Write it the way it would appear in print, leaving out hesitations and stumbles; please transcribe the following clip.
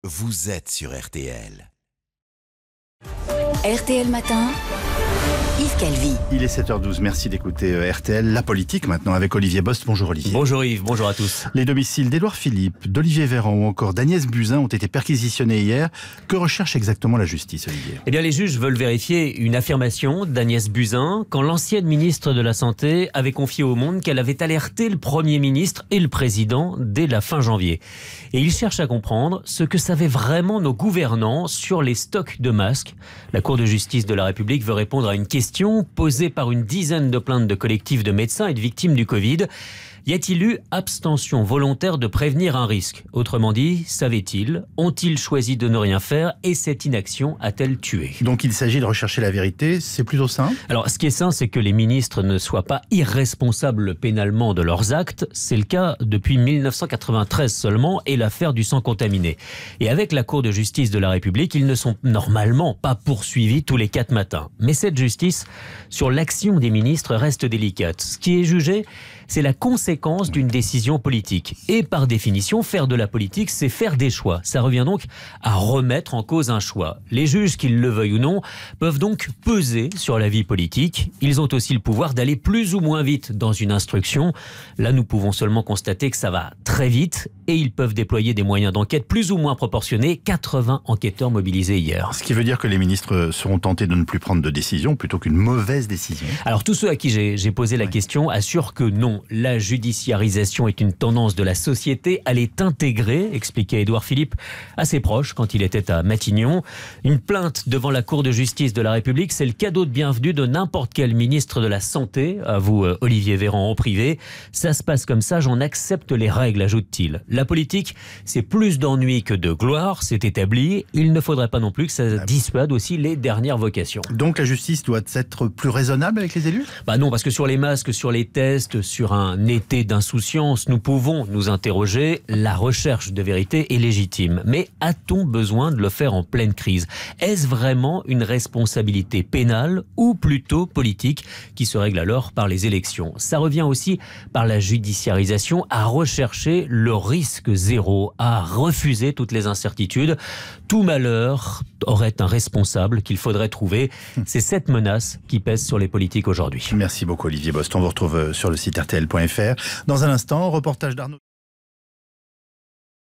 vous êtes sur RTL. RTL Matin, Yves Calvi. Il est 7h12, merci d'écouter RTL. La politique maintenant avec Olivier Bost. Bonjour Olivier. Bonjour Yves, bonjour à tous. Les domiciles d'Édouard Philippe, d'Olivier Véran ou encore d'Agnès Buzyn ont été perquisitionnés hier. Que recherche exactement la justice, Olivier ? Eh bien, les juges veulent vérifier une affirmation d'Agnès Buzyn quand l'ancienne ministre de la Santé avait confié au Monde qu'elle avait alerté le Premier ministre et le Président dès la fin janvier. Et ils cherchent à comprendre ce que savaient vraiment nos gouvernants sur les stocks de masques. La Cour de justice de la République veut répondre à une question posée par une dizaine de plaintes de collectifs de médecins et de victimes du Covid. Y a-t-il eu abstention volontaire de prévenir un risque ? Autrement dit, savaient-ils ? Ont-ils choisi de ne rien faire ? Et cette inaction a-t-elle tué ? Donc il s'agit de rechercher la vérité, c'est plutôt simple. Alors, ce qui est sain, c'est que les ministres ne soient pas irresponsables pénalement de leurs actes. C'est le cas depuis 1993 seulement et l'affaire du sang contaminé. Et avec la Cour de justice de la République, ils ne sont normalement pas poursuivis tous les 4 matins. Mais cette justice, sur l'action des ministres, reste délicate. Ce qui est jugé, c'est la conséquence d'une décision politique. Et par définition, faire de la politique, c'est faire des choix. Ça revient donc à remettre en cause un choix. Les juges, qu'ils le veuillent ou non, peuvent donc peser sur la vie politique. Ils ont aussi le pouvoir d'aller plus ou moins vite dans une instruction. Là, nous pouvons seulement constater que ça va très vite et ils peuvent déployer des moyens d'enquête plus ou moins proportionnés. 80 enquêteurs mobilisés hier. Ce qui veut dire que les ministres seront tentés de ne plus prendre de décision plutôt qu'une mauvaise décision. Alors tous ceux à qui j'ai posé la question assurent que non. La judiciarisation est une tendance de la société. Elle est intégrée, expliquait Édouard Philippe, à ses proches quand il était à Matignon. Une plainte devant la Cour de justice de la République, c'est le cadeau de bienvenue de n'importe quel ministre de la Santé. À vous, Olivier Véran, en privé. Ça se passe comme ça, j'en accepte les règles, ajoute-t-il. La politique, c'est plus d'ennui que de gloire, c'est établi. Il ne faudrait pas non plus que ça dissuade aussi les dernières vocations. Donc la justice doit être plus raisonnable avec les élus ? Non, parce que sur les masques, sur les tests, sur un été d'insouciance, nous pouvons nous interroger. La recherche de vérité est légitime. Mais a-t-on besoin de le faire en pleine crise ? Est-ce vraiment une responsabilité pénale ou plutôt politique qui se règle alors par les élections ? Ça revient aussi par la judiciarisation à rechercher le risque zéro, à refuser toutes les incertitudes. Tout malheur aurait un responsable qu'il faudrait trouver. C'est cette menace qui pèse sur les politiques aujourd'hui. Merci beaucoup Olivier Bost. On vous retrouve sur le site rtl.fr. Dans un instant, reportage d'Arnaud.